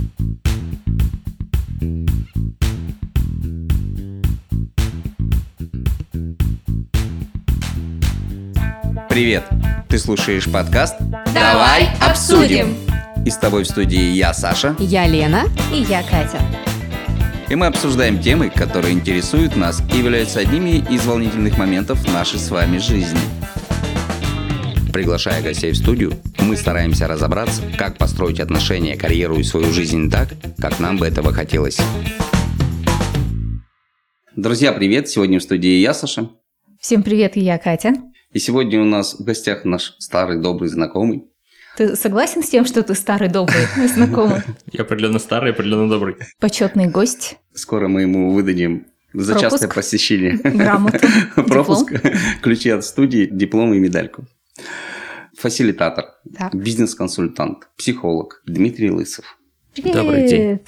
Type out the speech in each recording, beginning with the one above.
Привет! Ты слушаешь подкаст Давай обсудим! И с тобой в студии я, Саша. Я Лена. И я, Катя. И мы обсуждаем темы, которые интересуют нас и являются одними из волнительных моментов нашей с вами жизни. Приглашая гостей в студию, мы стараемся разобраться, как построить отношения, карьеру и свою жизнь так, как нам бы этого хотелось. Друзья, привет! Сегодня в студии я, Саша. Всем привет, и я, Катя. И сегодня у нас в гостях наш старый добрый знакомый. Ты согласен с тем, что ты старый добрый знакомый? Я определенно старый, определенно добрый. Почетный гость. Скоро мы ему выдадим за Пропуск, частое посещение. Грамоту, Пропуск, диплом. ключи от студии, диплом и медальку. Фасилитатор, Да. бизнес-консультант, психолог Дмитрий Лысов. Привет. Добрый день.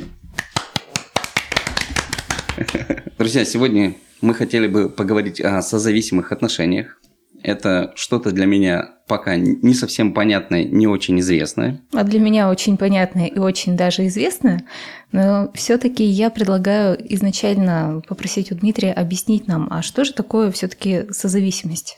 Друзья, сегодня мы хотели бы поговорить о созависимых отношениях. Это что-то для меня пока не совсем понятное, не очень известное. А для меня очень понятное и очень даже известное, но все-таки я предлагаю изначально попросить у Дмитрия объяснить нам, а что же такое все-таки созависимость?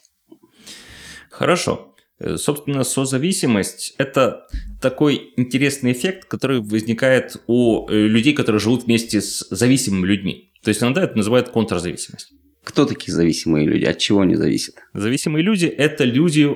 Хорошо. Собственно, созависимость – это такой интересный эффект, который возникает у людей, которые живут вместе с зависимыми людьми. То есть иногда это называют контрзависимость. Кто такие зависимые люди? От чего они зависят? Зависимые люди – это люди,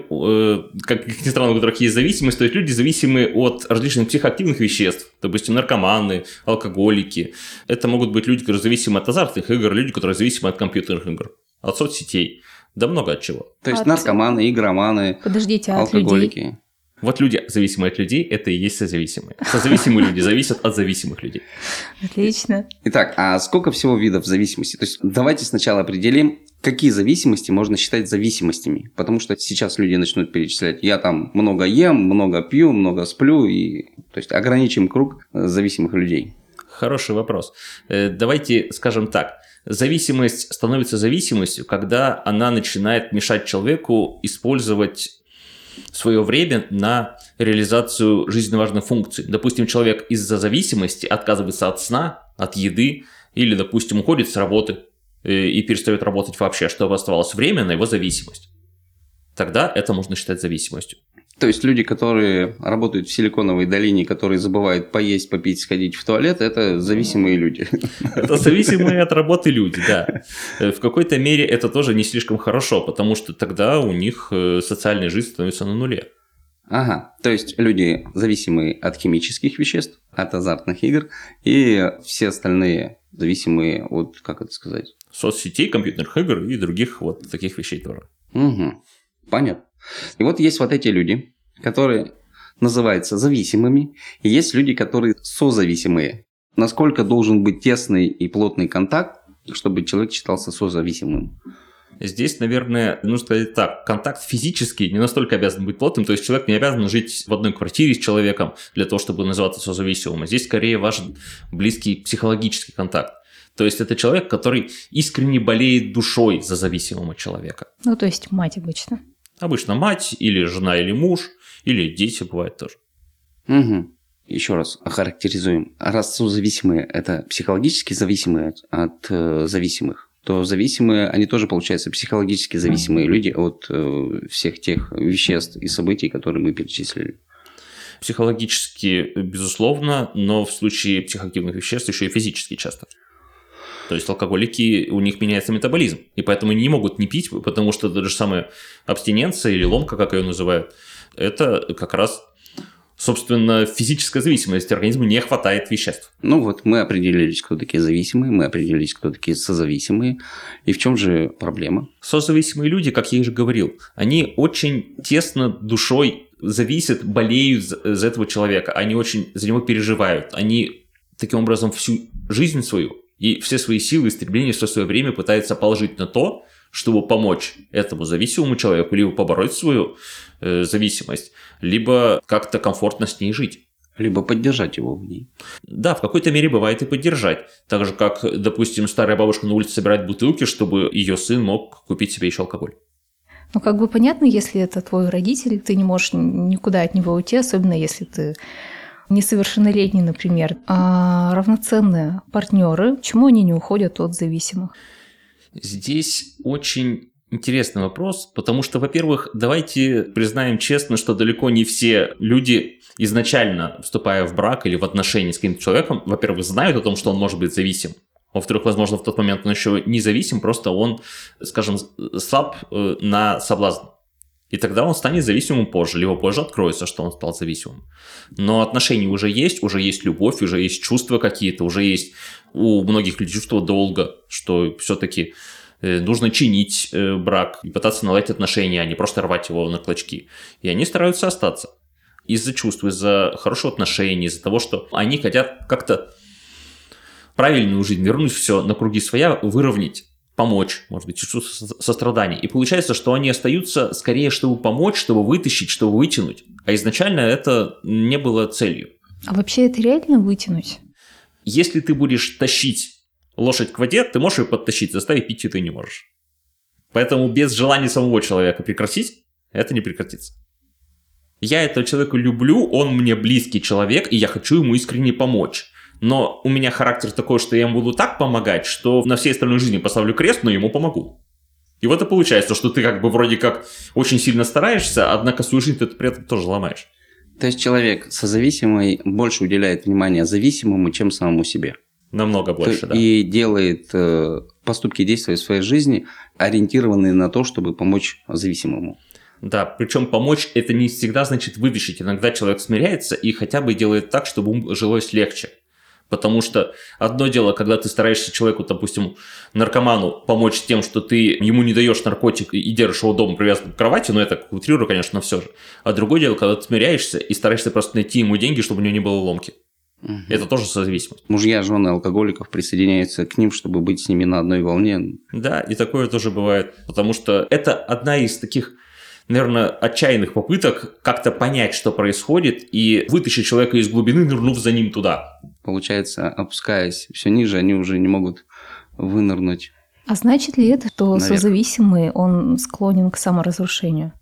как ни странно, у которых есть зависимость, то есть люди, зависимые от различных психоактивных веществ, допустим, наркоманы, алкоголики. Это могут быть люди, которые зависимы от азартных игр, люди, которые зависимы от компьютерных игр, от соцсетей, да много от чего. То есть наркоманы, игроманы, Подождите, от алкоголики. людей? Вот люди, зависимые от людей, это и есть созависимые. Созависимые люди зависят от зависимых людей. Отлично. Итак, а сколько всего видов зависимости? То есть давайте сначала определим, какие зависимости можно считать зависимостями. Потому что сейчас люди начнут перечислять, я там много ем, много пью, много сплю. То есть ограничим круг зависимых людей. Хороший вопрос. Давайте скажем так. Зависимость становится зависимостью, когда она начинает мешать человеку использовать свое время на реализацию жизненно важных функций. Допустим, человек из-за зависимости отказывается от сна, от еды, или, допустим, уходит с работы и перестает работать вообще, чтобы оставалось время на его зависимость. Тогда это можно считать зависимостью. То есть люди, которые работают в Силиконовой долине, которые забывают поесть, попить, сходить в туалет, это зависимые люди. Это зависимые от работы люди, да. В какой-то мере это тоже не слишком хорошо, потому что тогда у них социальная жизнь становится на нуле. Ага, то есть люди зависимые от химических веществ, от азартных игр, и все остальные зависимые от, как это сказать? Соцсетей, компьютерных игр и других вот таких вещей тоже. Угу, понятно. И вот есть вот эти люди, которые называются зависимыми, и есть люди, которые созависимые. Насколько должен быть тесный и плотный контакт, чтобы человек считался созависимым? Здесь, наверное, нужно сказать так, контакт физический не настолько обязан быть плотным, то есть человек не обязан жить в одной квартире с человеком для того, чтобы называться созависимым. Здесь скорее важен близкий психологический контакт. То есть это человек, который искренне болеет душой за зависимого человека. Ну, то есть мать обычно. Обычно мать, или жена, или муж, или дети бывают тоже. Угу. Еще раз охарактеризуем. Раз созависимые – это психологически зависимые от зависимых, то зависимые, они тоже, получается, психологически зависимые люди от всех тех веществ и событий, которые мы перечислили. Психологически, безусловно, но в случае психоактивных веществ еще и физически часто. То есть алкоголики, у них меняется метаболизм, и поэтому они не могут не пить, потому что даже самая абстиненция или ломка, как ее называют, это как раз, собственно, физическая зависимость. Организму не хватает веществ. Ну вот мы определились, кто такие зависимые, мы определились, кто такие созависимые. И в чем же проблема? Созависимые люди, как я уже говорил, они очень тесно душой зависят, болеют за этого человека. Они очень за него переживают. Они таким образом всю жизнь свою и все свои силы и стремления, все свое время пытаются положить на то, чтобы помочь этому зависимому человеку, либо побороть свою зависимость, либо как-то комфортно с ней жить. Либо поддержать его в ней. Да, в какой-то мере бывает и поддержать. Так же, как, допустим, старая бабушка на улице собирает бутылки, чтобы ее сын мог купить себе еще алкоголь. Ну, как бы понятно, если это твой родитель, ты не можешь никуда от него уйти, особенно если ты несовершеннолетний, например, а равноценные партнеры, почему они не уходят от зависимых? Здесь очень интересный вопрос, потому что, во-первых, давайте признаем честно, что далеко не все люди, изначально вступая в брак или в отношения с каким-то человеком, во-первых, знают о том, что он может быть зависим. Во-вторых, возможно, в тот момент он еще не зависим, просто он, скажем, слаб на соблазн. И тогда он станет зависимым позже, либо позже откроется, что он стал зависимым. Но отношения уже есть любовь, уже есть чувства какие-то, уже есть у многих людей чувство долга, что все-таки нужно чинить брак и пытаться наладить отношения, а не просто рвать его на клочки. И они стараются остаться из-за чувств, из-за хорошего отношения, из-за того, что они хотят как-то правильную жизнь, вернуть все на круги своя, выровнять, помочь, может быть, чувство сострадания. И получается, что они остаются скорее, чтобы помочь, чтобы вытащить, чтобы вытянуть. А изначально это не было целью. А вообще это реально вытянуть? Если ты будешь тащить лошадь к воде, ты можешь ее подтащить, заставить пить ты не можешь. Поэтому без желания самого человека прекратить, это не прекратится. Я этого человека люблю, он мне близкий человек, и я хочу ему искренне помочь. Но у меня характер такой, что я ему буду так помогать, что на всей остальной жизни поставлю крест, но ему помогу. И вот и получается, что ты как бы вроде как очень сильно стараешься, однако свою жизнь ты при этом тоже ломаешь. То есть человек созависимый больше уделяет внимание зависимому, чем самому себе. Намного больше, да. И делает поступки и действия в своей жизни, ориентированные на то, чтобы помочь зависимому. Да, причем помочь это не всегда значит вытащить. Иногда человек смиряется и хотя бы делает так, чтобы ему жилось легче. Потому что одно дело, когда ты стараешься человеку, допустим, наркоману, помочь тем, что ты ему не даешь наркотик и держишь его дома привязанным к кровати, но это утрирую, конечно, но все же. А другое дело, когда ты смиряешься и стараешься просто найти ему деньги, чтобы у него не было ломки. Угу. Это тоже созависимость. Мужья, жены алкоголиков присоединяются к ним, чтобы быть с ними на одной волне. Да, и такое тоже бывает. Потому что это одна из таких, наверное, отчаянных попыток как-то понять, что происходит, и вытащить человека из глубины, нырнув за ним туда. Получается, опускаясь все ниже, они уже не могут вынырнуть. А значит ли это, что наверх. созависимый, он склонен к саморазрушению?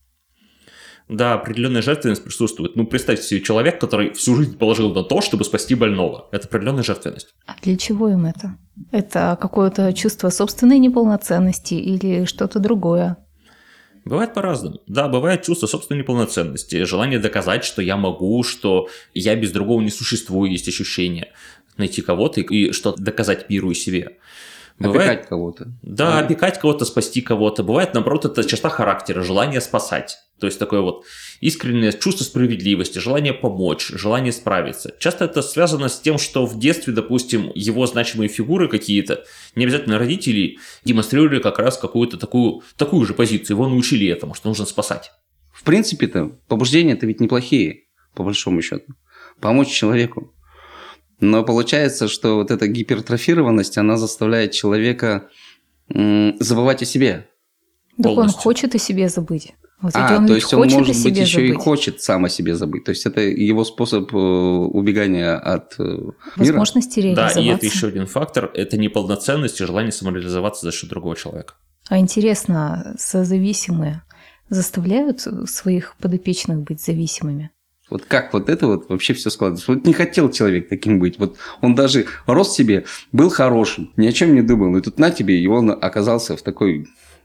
Да, определенная жертвенность присутствует. Ну, представьте себе человек, который всю жизнь положил на то, чтобы спасти больного. Это определенная жертвенность. А для чего им это? Это какое-то чувство собственной неполноценности или что-то другое? Бывает по-разному. Да, бывает чувство собственной неполноценности, желание доказать, что я могу, что я без другого не существую, есть ощущение найти кого-то и что-то доказать миру и себе. Бывает, опекать кого-то. Да, опекать кого-то, спасти кого-то. Бывает, наоборот, это черта характера, желание спасать. То есть такое вот искреннее чувство справедливости, желание помочь, желание справиться. Часто это связано с тем, что в детстве, допустим, его значимые фигуры какие-то, не обязательно родители, демонстрировали как раз какую-то такую же позицию. Его научили этому, что нужно спасать. В принципе-то побуждения-то ведь неплохие, по большому счету. Помочь человеку. Но получается, что вот эта гипертрофированность, она заставляет человека забывать о себе. Так он хочет о себе забыть. Вот то есть он, может быть, еще и хочет сам о себе забыть. То есть это его способ убегания от мира. Возможности реализоваться. Да, и это еще один фактор. Это неполноценность и желание самореализоваться за счет другого человека. А интересно, созависимые заставляют своих подопечных быть зависимыми? Вот как вот это вот вообще все складывается? Вот не хотел человек таким быть. Вот он даже рос себе, был хорошим, ни о чем не думал. И тут на тебе, и он оказался в такой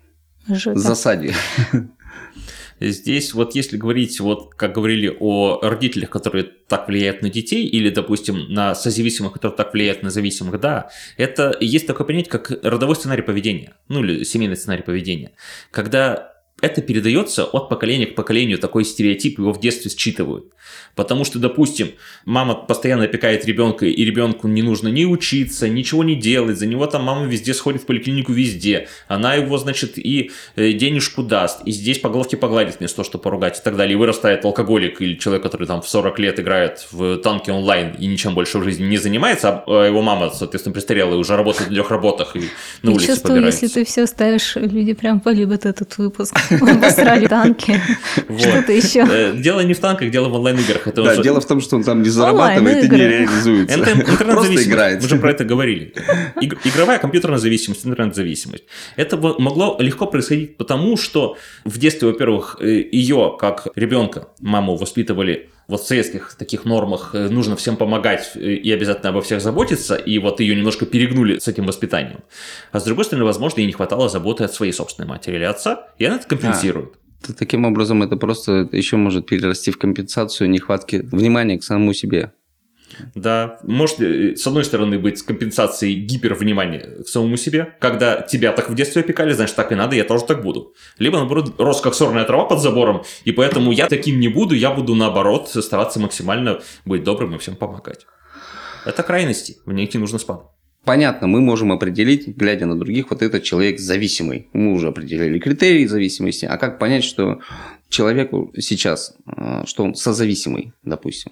засаде. Здесь вот если говорить, вот как говорили о родителях, которые так влияют на детей, или, допустим, на созависимых, которые так влияют на зависимых, да, это есть такое понятие, как родовой сценарий поведения, ну или семейный сценарий поведения, когда это передается от поколения к поколению, такой стереотип, его в детстве считывают. Потому что, допустим, мама постоянно опекает ребенка, и ребенку не нужно ни учиться, ничего не делать, за него там мама везде сходит в поликлинику, везде. Она его, значит, и денежку даст, и здесь по головке погладит вместо того, чтобы поругать и так далее. И вырастает алкоголик или человек, который там в 40 лет играет в танки онлайн и ничем больше в жизни не занимается, а его мама, соответственно, престарелая, уже работает на 3 работах и на улице чувствую, побирается. Если ты все ставишь, люди прям полюбят этот выпуск. Обосрали танки, что-то еще. Дело не в танках, дело в онлайн-играх. Да, дело в том, что он там не зарабатывает и не реализуется. Просто играет. Мы же про это говорили. Игровая компьютерная зависимость, интернет-зависимость. Это могло легко происходить потому, что в детстве, во-первых, ее, как ребенка, маму воспитывали вот в советских таких нормах нужно всем помогать и обязательно обо всех заботиться, и вот ее немножко перегнули с этим воспитанием. А с другой стороны, возможно, ей не хватало заботы от своей собственной матери или отца, и она это компенсирует. Таким образом, это просто еще может перерасти в компенсацию нехватки внимания к самому себе. Да, может, с одной стороны, быть компенсацией гипервнимания к самому себе, когда тебя так в детстве опекали, значит, так и надо, я тоже так буду. Либо, наоборот, рос как сорная трава под забором, и поэтому я таким не буду, я буду, наоборот, стараться максимально быть добрым и всем помогать. Это крайности, в них не нужно спадать. Понятно, мы можем определить, глядя на других, вот этот человек зависимый. Мы уже определили критерии зависимости. А как понять, что человеку сейчас, что он созависимый, допустим?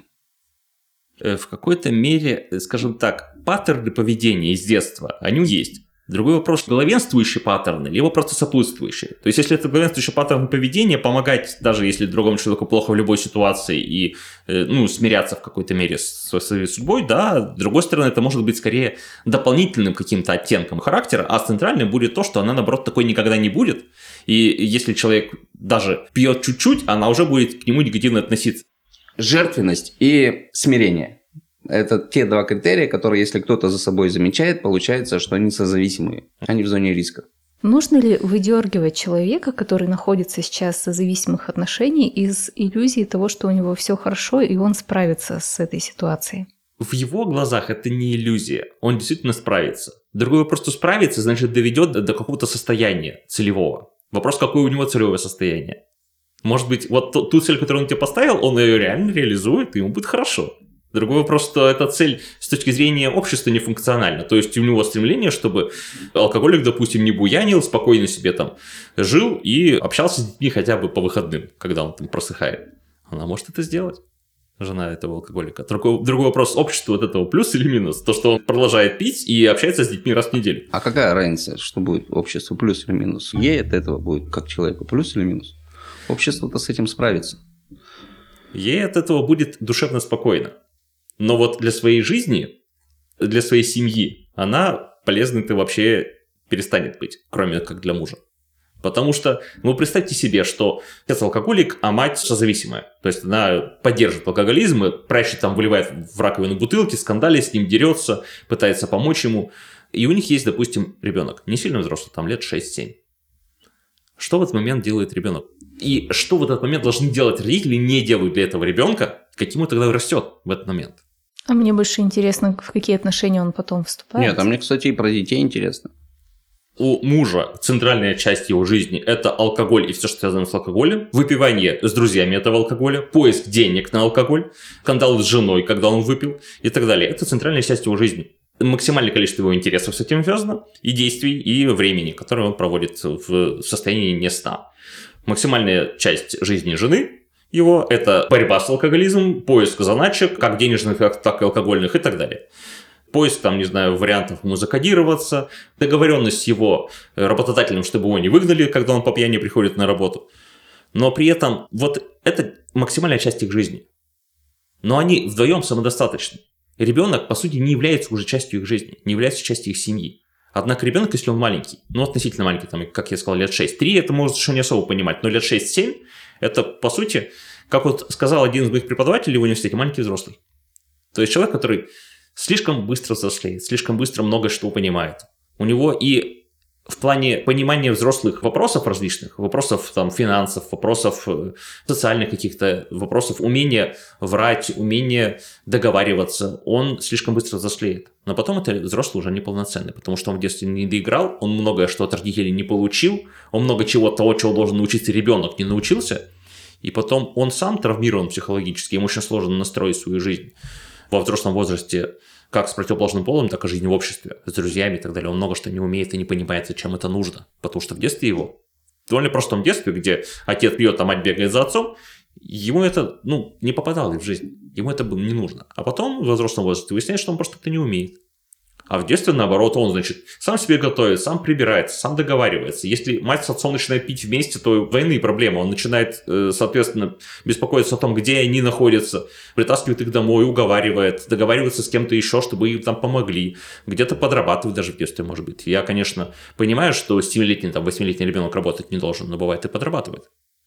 В какой-то мере, скажем так, паттерны поведения из детства, они есть. Другой вопрос, главенствующие паттерны, либо просто сопутствующие. То есть, если это главенствующий паттерн поведения, помогать, даже если другому человеку плохо в любой ситуации, и смиряться в какой-то мере со своей судьбой, да, с другой стороны, это может быть скорее дополнительным каким-то оттенком характера, а центральным будет то, что она, наоборот, такой никогда не будет. И если человек даже пьет чуть-чуть, она уже будет к нему негативно относиться. Жертвенность и смирение. Это те два критерия, которые, если кто-то за собой замечает, получается, что они созависимые, они в зоне риска. Нужно ли выдергивать человека, который находится сейчас в созависимых отношениях, из иллюзии того, что у него все хорошо, и он справится с этой ситуацией? В его глазах это не иллюзия, он действительно справится. Другой вопрос, что справится, значит, доведет до какого-то состояния целевого. Вопрос, какое у него целевое состояние. Может быть, вот ту цель, которую он тебе поставил, он ее реально реализует, и ему будет хорошо. Другой вопрос, что эта цель с точки зрения общества не функциональна. То есть у него стремление, чтобы алкоголик, допустим, не буянил, спокойно себе там жил и общался с детьми хотя бы по выходным, когда он там просыхает. Она может это сделать, жена этого алкоголика. Другой вопрос, обществу от этого плюс или минус? То, что он продолжает пить и общается с детьми раз в неделю. А какая разница, что будет обществу плюс или минус? Ей от этого будет как человеку плюс или минус? Общество-то с этим справится. Ей от этого будет душевно спокойно. Но вот для своей жизни, для своей семьи, она полезной-то вообще перестанет быть, кроме как для мужа. Потому что, представьте себе, что отец алкоголик, а мать созависимая. То есть она поддерживает алкоголизм, прячет там, выливает в раковину бутылки, скандалит с ним, дерется, пытается помочь ему. И у них есть, допустим, ребенок, не сильно взрослый, там лет 6-7. Что в этот момент делает ребенок? И что в этот момент должны делать родители, не делают для этого ребенка, каким он тогда растет в этот момент? А мне больше интересно, в какие отношения он потом вступает. Нет, а мне, кстати, и про детей интересно. У мужа центральная часть его жизни – это алкоголь и все, что связано с алкоголем, выпивание с друзьями этого алкоголя, поиск денег на алкоголь, скандал с женой, когда он выпил и так далее. Это центральная часть его жизни. Максимальное количество его интересов с этим связано, и действий, и времени, которое он проводит в состоянии не сна. Максимальная часть жизни жены его – это борьба с алкоголизмом, поиск заначек, как денежных, так и алкогольных и так далее. Поиск, вариантов ему закодироваться, договоренность с его работодателем, чтобы его не выгнали, когда он по пьяни приходит на работу. Но при этом вот это максимальная часть их жизни. Но они вдвоем самодостаточны. Ребенок, по сути, не является уже частью их жизни, не является частью их семьи. Однако ребенок, если он маленький, относительно маленький, как я сказал, лет 6, 3, это может еще не особо понимать, но лет 6-7, это, по сути, как вот сказал один из моих преподавателей в университете, маленький взрослый. То есть человек, который слишком быстро взрослеет, слишком быстро много что понимает. У него и в плане понимания взрослых вопросов различных, вопросов финансов, вопросов социальных каких-то, вопросов умения врать, умения договариваться, он слишком быстро взрослеет. Но потом это взрослый уже неполноценный, потому что он в детстве не доиграл, он многое что от родителей не получил, он много чего того, чего должен научиться ребенок, не научился, и потом он сам травмирован психологически, ему очень сложно настроить свою жизнь во взрослом возрасте, как с противоположным полом, так и жизнь в обществе, с друзьями и так далее. Он много что не умеет и не понимает, зачем это нужно. Потому что в детстве его, в довольно простом детстве, где отец пьет, а мать бегает за отцом, ему это не попадало в жизнь. Ему это было не нужно. А потом в взрослом возрасте выясняется, что он просто это не умеет. А в детстве, наоборот, он, сам себе готовит, сам прибирается, сам договаривается. Если мать с отцом начинают пить вместе, то двойные проблемы. Он начинает, соответственно, беспокоиться о том, где они находятся, притаскивает их домой, уговаривает, договаривается с кем-то еще, чтобы им там помогли. Где-то подрабатывает даже в детстве, может быть. Я, конечно, понимаю, что 7-летний, 8-летний ребенок работать не должен, но бывает и подрабатывает.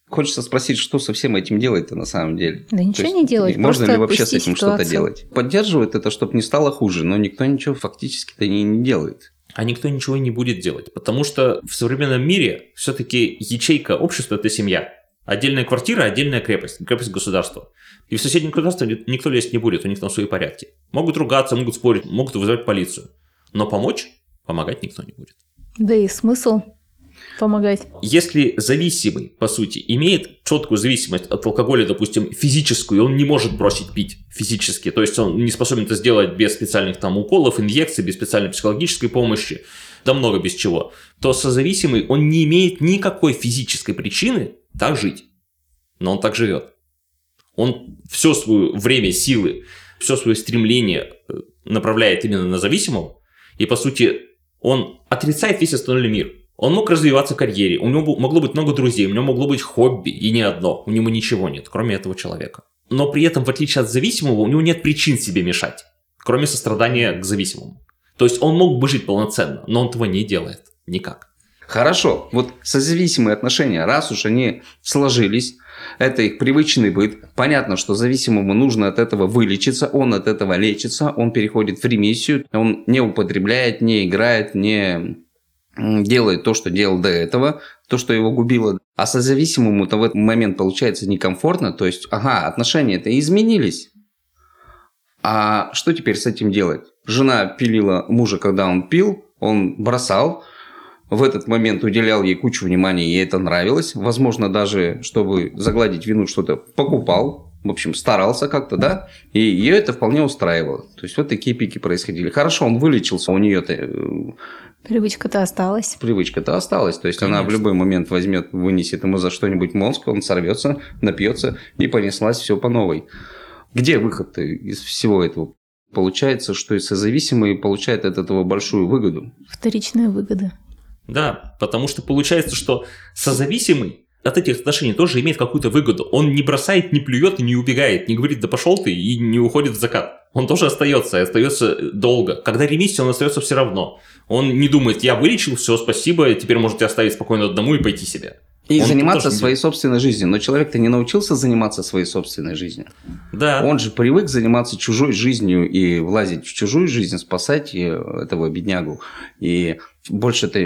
Хочется спросить, что со всем этим делать-то на самом деле? Да ничего не делать. Можно ли вообще с отпустить этим ситуацию. что-то делать? Поддерживает это, чтобы не стало хуже, но никто ничего фактически-то не делает. А никто ничего не будет делать, потому что в современном мире все-таки ячейка общества – это семья. Отдельная квартира, отдельная крепость, крепость государства. И в соседнем государстве никто лезть не будет, у них там свои порядки. Могут ругаться, могут спорить, могут вызывать полицию. Но помогать никто не будет. Да и смысл помогать. Если зависимый, по сути, имеет четкую зависимость от алкоголя, допустим, физическую, он не может бросить пить физически, то есть он не способен это сделать без специальных там уколов, инъекций, без специальной психологической помощи, да много без чего, то созависимый, он не имеет никакой физической причины так жить, но он так живет. Он все свое время, силы, все свое стремление направляет именно на зависимого, и, по сути, он отрицает весь остальной мир. Он мог развиваться в карьере, у него могло быть много друзей, у него могло быть хобби, и не одно, у него ничего нет, кроме этого человека. Но при этом, в отличие от зависимого, у него нет причин себе мешать, кроме сострадания к зависимому. То есть он мог бы жить полноценно, но он этого не делает никак. Хорошо, вот созависимые отношения, раз уж они сложились, это их привычный быт. Понятно, что зависимому нужно от этого вылечиться, он от этого лечится, он переходит в ремиссию, он не употребляет, не играет, не делает то, что делал до этого, то, что его губило. А созависимому-то в этот момент получается некомфортно, то есть, отношения-то изменились. А что теперь с этим делать? Жена пилила мужа, когда он пил, он бросал, в этот момент уделял ей кучу внимания, ей это нравилось. Возможно, даже, чтобы загладить вину, что-то покупал. В общем, старался как-то, да? И ее это вполне устраивало. То есть, вот такие пики происходили. Хорошо, он вылечился, у нее-то... Привычка-то осталась. Привычка-то осталась. То есть, Конечно. она в любой момент возьмет, вынесет ему за что-нибудь мозг, он сорвется, напьется и понеслась все по новой. Где выход из всего этого? Получается, что и созависимый получает от этого большую выгоду. Вторичная выгода. Да, потому что получается, что созависимый от этих отношений тоже имеет какую-то выгоду. Он не бросает, не плюет и не убегает, не говорит, да пошел ты, и не уходит в закат. Он тоже остается, и остается долго. Когда ремиссия, он остается все равно. Он не думает, я вылечил, все, спасибо, теперь можете оставить спокойно одному и пойти себе. И Он заниматься тоже своей собственной жизнью. Но человек-то не научился заниматься своей собственной жизнью. Да. Он же привык заниматься чужой жизнью и влазить в чужую жизнь, спасать этого беднягу. И больше-то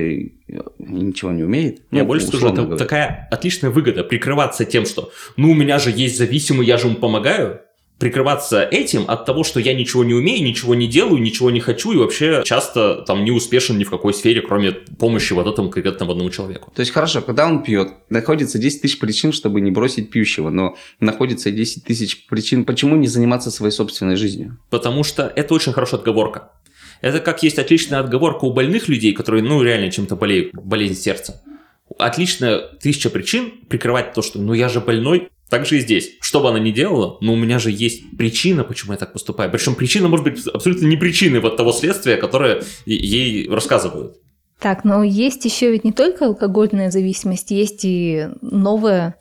ничего не умеет. Я больше скажу, это говоря. такая отличная выгода прикрываться тем, что ну у меня же есть зависимый, я же ему помогаю. Прикрываться этим от того, что я ничего не умею, ничего не делаю, ничего не хочу и вообще часто там не успешен ни в какой сфере, кроме помощи вот этому конкретному одному человеку. То есть, хорошо, когда он пьет, находится 10 тысяч причин, чтобы не бросить пьющего, но находится 10 тысяч причин, почему не заниматься своей собственной жизнью? Потому что это очень хорошая отговорка. Это как есть отличная отговорка у больных людей, которые, ну, реально чем-то болеют, болезнь сердца. Отличная 1000 причин прикрывать то, что, ну, я же больной. Так же и здесь. Что бы она ни делала, но у меня же есть причина, почему я так поступаю. Причем причина может быть абсолютно не причиной вот того следствия, которое ей рассказывают. Так, но есть еще ведь не только алкогольная зависимость, есть и новая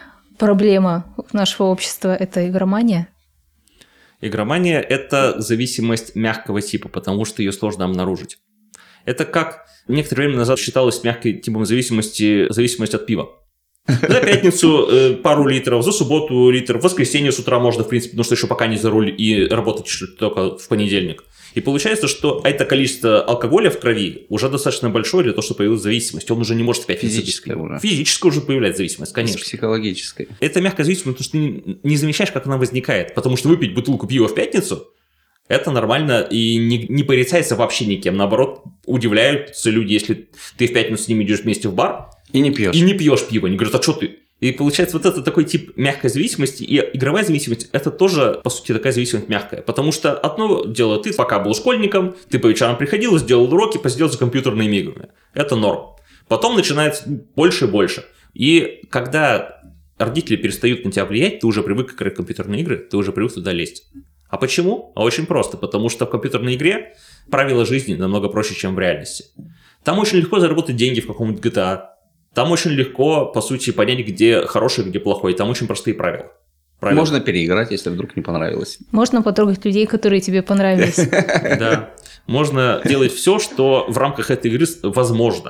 проблема нашего общества – это игромания. Игромания – это зависимость мягкого типа, потому что ее сложно обнаружить. Это как некоторое время назад считалось мягкой типом зависимость от пива. За пятницу пару литров, за субботу литр, в воскресенье с утра можно, в принципе, потому что еще пока не за руль и работать только в понедельник. И получается, что это количество алкоголя в крови уже достаточно большое для того, чтобы появилась зависимость. Он уже не может в пятницу. Физическая уже. Физическая уже появляется зависимость, конечно. Психологическая. Это мягкая зависимость, потому что ты не замечаешь, как она возникает. Потому что выпить бутылку пива в пятницу – это нормально и не порицается вообще никем. Наоборот, удивляются люди, если ты в пятницу с ними идешь вместе в бар, и не пьешь. И не пьешь пиво. Они говорят, а что ты? И получается, вот это такой тип мягкой зависимости. И игровая зависимость – это тоже, по сути, такая зависимость мягкая. Потому что одно дело, ты пока был школьником, ты по вечерам приходил, сделал уроки, посидел за компьютерными играми. Это норм. Потом начинается больше и больше. И когда родители перестают на тебя влиять, ты уже привык играть в компьютерные игры, ты уже привык туда лезть. А почему? А очень просто. Потому что в компьютерной игре правила жизни намного проще, чем в реальности. Там очень легко заработать деньги в каком-нибудь GTA. Там очень легко, по сути, понять, где хороший, где плохой. Там очень простые правила. Можно переиграть, если вдруг не понравилось. Можно потрогать людей, которые тебе понравились. Да. Можно делать все, что в рамках этой игры возможно.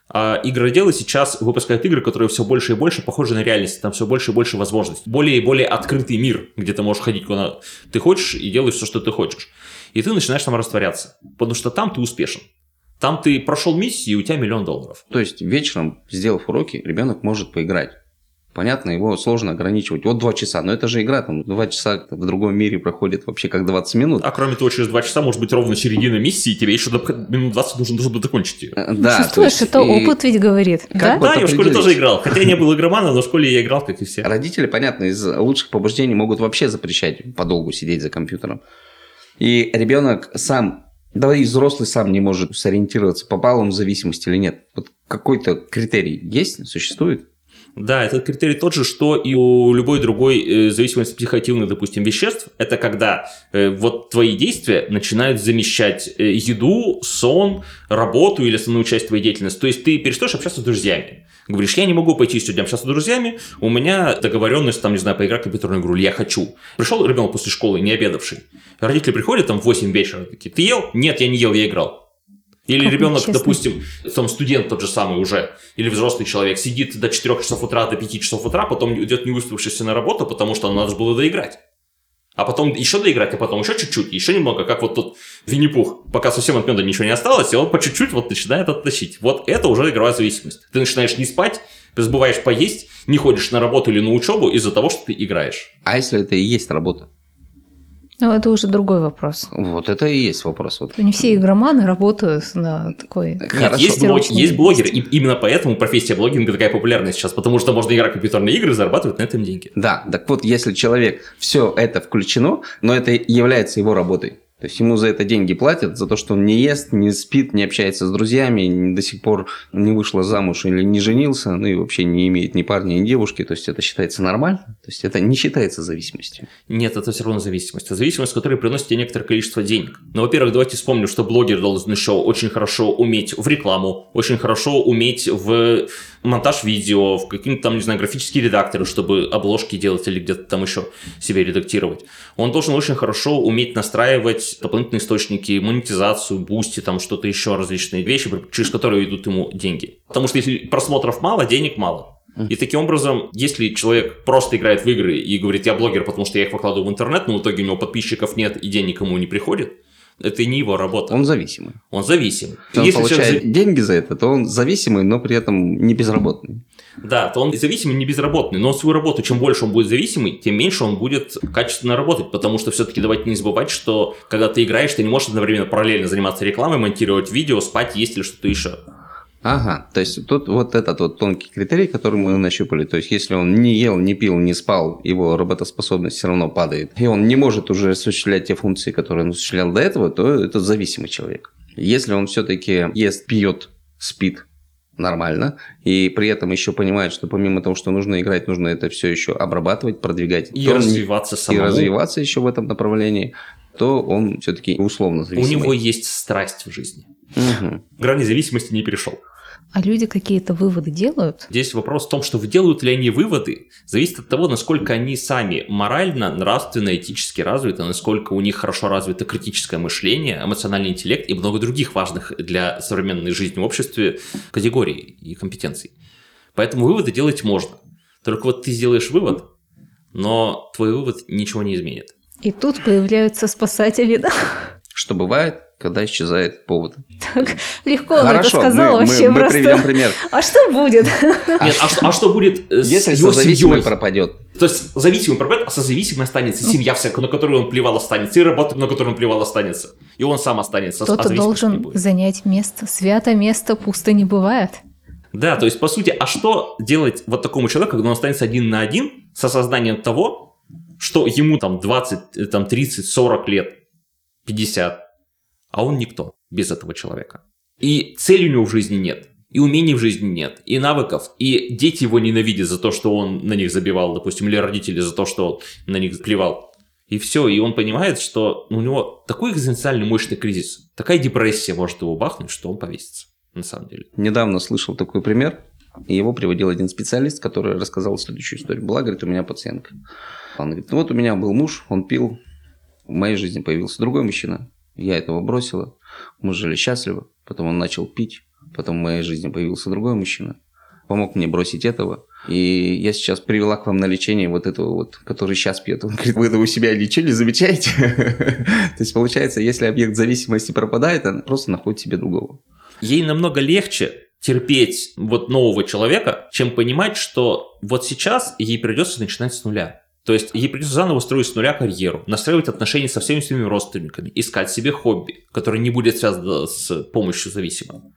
А игроделы сейчас выпускают игры, которые все больше и больше похожи на реальность. Там все больше и больше возможностей. Более и более открытый мир, где ты можешь ходить куда ты хочешь и делаешь все, что ты хочешь. И ты начинаешь там растворяться. Потому что там ты успешен. Там ты прошел миссию, и у тебя $1 000 000. То есть вечером, сделав уроки, ребенок может поиграть. Понятно, его сложно ограничивать. Вот 2 часа, но это же игра, там 2 часа в другом мире проходит вообще как 20 минут. А кроме того, через 2 часа может быть ровно середина миссии, и тебе еще минут 20 нужно, чтобы закончить ее. Да, чувствуешь, это опыт ведь говорит. Да? Да, я в школе тоже играл. Хотя я не был игроманом, но в школе я играл, как и все. Родители, понятно, из лучших побуждений могут вообще запрещать подолгу сидеть за компьютером. И ребенок сам, да и взрослый сам не может сориентироваться, попал он в зависимость или нет. Вот какой-то критерий есть, существует? Да, этот критерий тот же, что и у любой другой зависимости психоактивных, допустим, веществ. Это когда вот твои действия начинают замещать еду, сон, работу или основную часть твоей деятельности. То есть ты перестаешь общаться с друзьями. Говоришь, я не могу пойти сегодня общаться с друзьями, у меня договоренность, там, не знаю, поиграть в компьютерную игру, или я хочу. Пришел ребенок после школы, не обедавший. Родители приходят там в 8 вечера, такие, ты ел? Нет, я не ел, я играл. Или как ребенок, допустим, там студент тот же самый уже, или взрослый человек, сидит до 4 часов утра, до 5 часов утра, потом идет не выспавшийся на работу, потому что надо же было доиграть. А потом еще доиграть, а потом еще чуть-чуть, еще немного, как вот тут Винни-Пух, пока совсем от меда ничего не осталось, и он по чуть-чуть вот начинает оттащить. Вот это уже игровая зависимость. Ты начинаешь не спать, забываешь поесть, не ходишь на работу или на учебу из-за того, что ты играешь. А если это и есть работа? Ну, это уже другой вопрос. Вот это и есть вопрос. Вот. Не все игроманы работают на такой... Нет, есть блогеры, и именно поэтому профессия блогинга такая популярная сейчас, потому что можно играть в компьютерные игры и зарабатывать на этом деньги. Да, так вот, если человек, все это включено, но это является его работой. То есть ему за это деньги платят, за то, что он не ест, не спит, не общается с друзьями, до сих пор не вышла замуж или не женился, ну и вообще не имеет ни парня, ни девушки. То есть это считается нормально? То есть это не считается зависимостью? Нет, это все равно зависимость. Это зависимость, которая приносит тебе некоторое количество денег. Но, во-первых, давайте вспомним, что блогер должен еще очень хорошо уметь в рекламу, очень хорошо уметь в монтаж видео, в какие-то там, не знаю, графические редакторы, чтобы обложки делать или где-то там еще себе редактировать. Он должен очень хорошо уметь настраивать дополнительные источники, монетизацию, бусти, там что-то еще, различные вещи, через которые идут ему деньги. Потому что если просмотров мало, денег мало. И таким образом, если человек просто играет в игры и говорит, я блогер, потому что я их выкладываю в интернет, но в итоге у него подписчиков нет и денег ему не приходит, это не его работа. Он зависимый. Он зависимый. Если он получает деньги за это, то он зависимый, но при этом не безработный. Да, то он зависимый, не безработный, но свою работу, чем больше он будет зависимый, тем меньше он будет качественно работать, потому что все-таки давайте не забывать, что когда ты играешь, ты не можешь одновременно параллельно заниматься рекламой, монтировать видео, спать, есть или что-то еще. Ага, то есть тут вот этот вот тонкий критерий, который мы нащупали, то есть если он не ел, не пил, не спал, его работоспособность все равно падает, и он не может уже осуществлять те функции, которые он осуществлял до этого, то это зависимый человек. Если он все-таки ест, пьет, спит нормально, и при этом еще понимает, что помимо того, что нужно играть, нужно это все еще обрабатывать, продвигать. И развиваться самому. И развиваться еще в этом направлении, то он все-таки условно зависимый. У него есть страсть в жизни. Угу. Грани зависимости не перешел. А люди какие-то выводы делают? Здесь вопрос в том, что делают ли они выводы, зависит от того, насколько они сами морально, нравственно, этически развиты, насколько у них хорошо развито критическое мышление, эмоциональный интеллект и много других важных для современной жизни в обществе категорий и компетенций. Поэтому выводы делать можно. Только вот ты сделаешь вывод, но твой вывод ничего не изменит. И тут появляются спасатели, да? Что бывает, когда исчезает повод. Так легко Хорошо, он это сказал вообще мы просто. приведем пример. А что будет? Нет, а что будет с если его созависимый семьей? пропадет? То есть зависимый пропадет, а созависимый останется. Семья вся, на которую он плевал, останется. И работа, на которую он плевал, останется. И он сам останется. Кто-то должен занять место. Свято место пусто не бывает. Да, то есть, по сути, а что делать вот такому человеку, когда он останется один на один с осознанием того, что ему там 20, там 30, 40 лет, 50, а он никто без этого человека. И цели у него в жизни нет, и умений в жизни нет, и навыков, и дети его ненавидят за то, что он на них забивал, допустим, или родители за то, что он на них плевал. И все, и он понимает, что у него такой экзистенциальный мощный кризис, такая депрессия может его бахнуть, что он повесится, на самом деле. Недавно слышал такой пример, и его приводил один специалист, который рассказал следующую историю. Была, говорит, у меня пациентка. Он говорит, вот у меня был муж, он пил, в моей жизни появился другой мужчина, я этого бросила, мы жили счастливо, потом он начал пить, Потом в моей жизни появился другой мужчина. Помог мне бросить этого. И я сейчас привела к вам на лечение вот этого вот, который сейчас пьет. Он говорит, вы это у себя лечили, замечаете? То есть, получается, если объект зависимости пропадает, она просто находит себе другого. Ей намного легче терпеть вот нового человека, чем понимать, что вот сейчас ей придется начинать с нуля. То есть ей придется заново строить с нуля карьеру, настраивать отношения со всеми своими родственниками, искать себе хобби, которое не будет связано с помощью зависимого.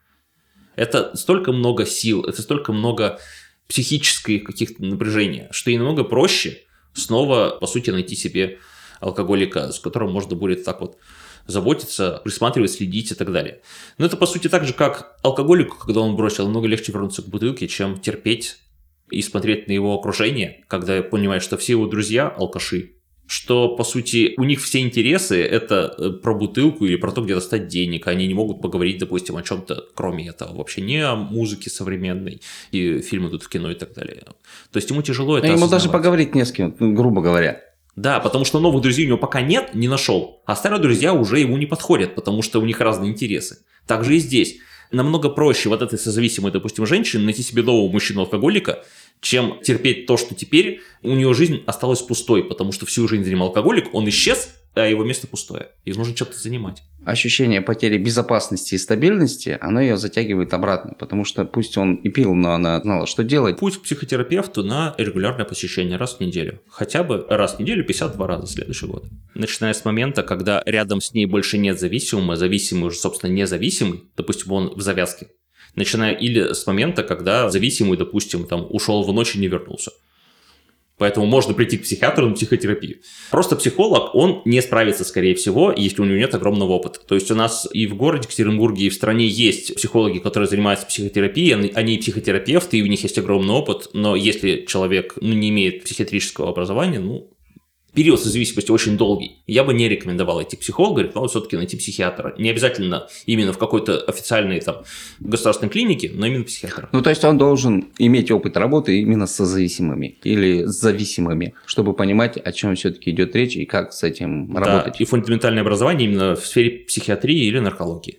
Это столько много сил, это столько много психических каких-то напряжений, что ей намного проще снова, по сути, найти себе алкоголика, с которым можно будет так вот заботиться, присматривать, следить и так далее. Но это, по сути, так же, как алкоголику, когда он бросил, намного легче вернуться к бутылке, чем терпеть и смотреть на его окружение, когда понимает, что все его друзья алкаши, что, по сути, у них все интересы – это про бутылку или про то, где достать денег. Они не могут поговорить, допустим, о чем-то, кроме этого. Вообще не о музыке современной, и фильмы тут в кино и так далее. То есть ему тяжело это осознавать. Ему даже поговорить не с кем, грубо говоря. Да, потому что новых друзей у него пока нет, не нашел. А старые друзья уже ему не подходят, потому что у них разные интересы. Так же и здесь. Намного проще вот этой созависимой, допустим, женщине найти себе нового мужчину-алкоголика, чем терпеть то, что теперь у нее жизнь осталась пустой, потому что всю жизнь занимал алкоголик, он исчез, а его место пустое. И нужно что-то занимать. Ощущение потери безопасности и стабильности, оно ее затягивает обратно, потому что пусть он и пил, но она знала, что делать. Путь к психотерапевту на регулярное посещение раз в неделю. Хотя бы раз в неделю 52 раза в следующий год. Начиная с момента, когда рядом с ней больше нет зависимого, зависимый уже, собственно, независимый, допустим, он в завязке. Начиная или с момента, когда зависимый, допустим, там, ушел в ночь и не вернулся. Поэтому можно прийти к психиатру на психотерапию. Просто психолог, он не справится, скорее всего, если у него нет огромного опыта. То есть у нас и в городе Екатеринбурге, и в стране есть психологи, которые занимаются психотерапией, они психотерапевты, и у них есть огромный опыт, но если человек не имеет психиатрического образования, период созависимости очень долгий. Я бы не рекомендовал идти к психологу, рекомендовал все-таки найти психиатра. Не обязательно именно в какой-то официальной государственной клинике, но именно психиатра. То есть он должен иметь опыт работы именно с созависимыми или с зависимыми, чтобы понимать, о чем все-таки идет речь и как с этим работать. И фундаментальное образование именно в сфере психиатрии или наркологии.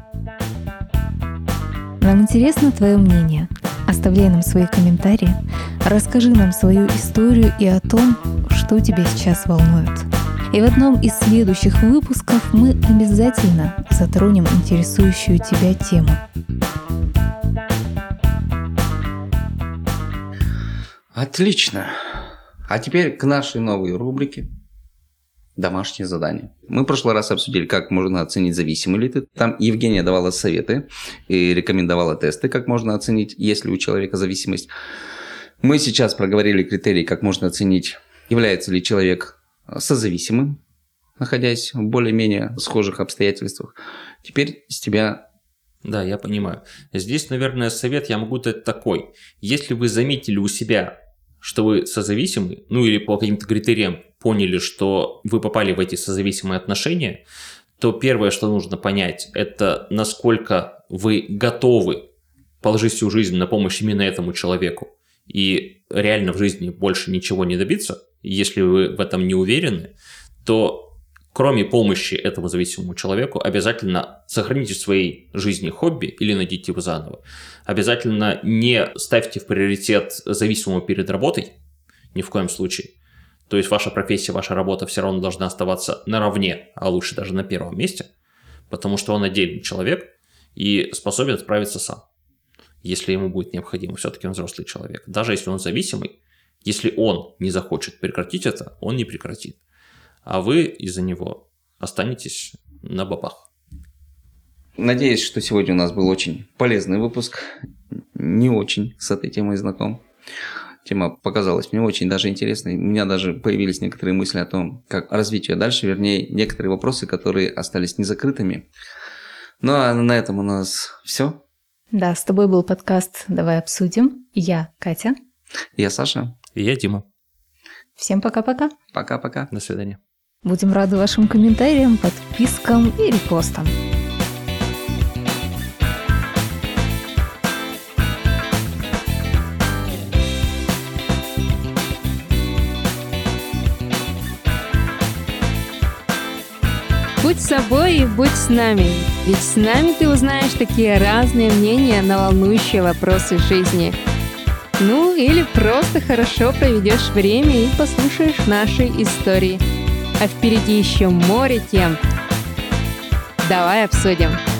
Нам интересно твое мнение. Оставляй нам свои комментарии, расскажи нам свою историю и о том, что тебя сейчас волнует. И в одном из следующих выпусков мы обязательно затронем интересующую тебя тему. Отлично. А теперь к нашей новой рубрике «Домашнее задание». Мы в прошлый раз обсудили, как можно оценить, зависимый ли ты. Там Евгения давала советы и рекомендовала тесты, как можно оценить, есть ли у человека зависимость. Мы сейчас проговорили критерии, как можно оценить, является ли человек созависимым, находясь в более-менее схожих обстоятельствах. Теперь с тебя... Да, я понимаю. Здесь, наверное, совет я могу дать такой. Если вы заметили у себя, что вы созависимы, или по каким-то критериям поняли, что вы попали в эти созависимые отношения, то первое, что нужно понять, это насколько вы готовы положить всю жизнь на помощь именно этому человеку и реально в жизни больше ничего не добиться. Если вы в этом не уверены, то кроме помощи этому зависимому человеку, обязательно сохраните в своей жизни хобби или найдите его заново. Обязательно не ставьте в приоритет зависимого перед работой, ни в коем случае. То есть ваша профессия, ваша работа все равно должна оставаться наравне, а лучше даже на первом месте, потому что он отдельный человек и способен справиться сам, если ему будет необходимо. Все-таки он взрослый человек. Даже если он зависимый, если он не захочет прекратить это, он не прекратит. А вы из-за него останетесь на бабах. Надеюсь, что сегодня у нас был очень полезный выпуск. Не очень с этой темой знаком. Тема показалась мне очень даже интересной. У меня даже появились некоторые мысли о том, как развить ее дальше. Вернее, некоторые вопросы, которые остались незакрытыми. Ну, а на этом у нас все. Да, с тобой был подкаст «Давай обсудим». Я Катя. Я Саша. И я Дима. Всем пока-пока. Пока-пока. До свидания. Будем рады вашим комментариям, подпискам и репостам. Будь собой и будь с нами. Ведь с нами ты узнаешь такие разные мнения на волнующие вопросы жизни. Ну, или просто хорошо проведешь время и послушаешь наши истории. А впереди еще море тем. Давай обсудим.